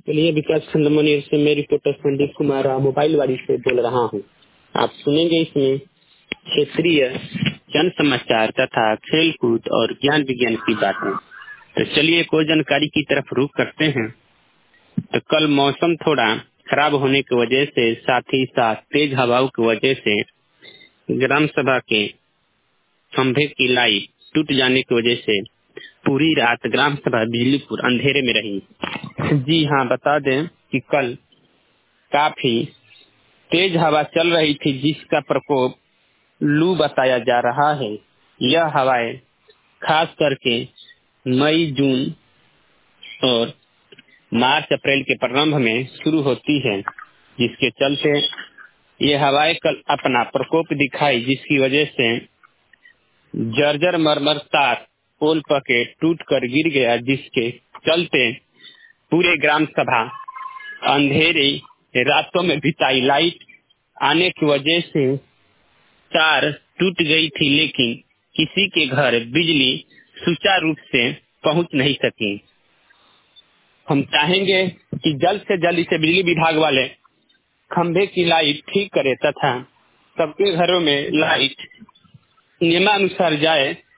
चलिए विकास खंड मुनीर से मैं रिपोर्टर संदीप कुमार मोबाइल वाली से बोल रहा हूँ। आप सुनेंगे इसमें क्षेत्रीय जन समाचार तथा खेल कूद और ज्ञान विज्ञान की बातें। तो चलिए कोई जानकारी की तरफ रुख करते हैं। तो कल मौसम थोड़ा खराब होने की वजह से साथ ही साथ तेज हवाओं की वजह से ग्राम सभा के खंभे की लाइट टूट जाने की वजह से पूरी रात ग्राम सभा बिजलीपुर अंधेरे में रही। जी हाँ, बता दें कि कल काफी तेज हवा चल रही थी जिसका प्रकोप लू बताया जा रहा है। यह हवाएं खास करके मई जून और मार्च अप्रैल के प्रारंभ में शुरू होती है, जिसके चलते ये हवाएं कल अपना प्रकोप दिखाई, जिसकी वजह से जर्जर मरमर तार पोल पके टूट कर गिर गया, जिसके चलते पूरे ग्राम सभा अंधेरे रातों में बिताई। लाइट आने की वजह से तार टूट गई थी, लेकिन किसी के घर बिजली सुचारू रूप से पहुंच नहीं सकी। हम चाहेंगे कि जल्द से जल्द इसे बिजली विभाग वाले खंभे की लाइट ठीक करे तथा सबके घरों में लाइट नियमानुसार जाए,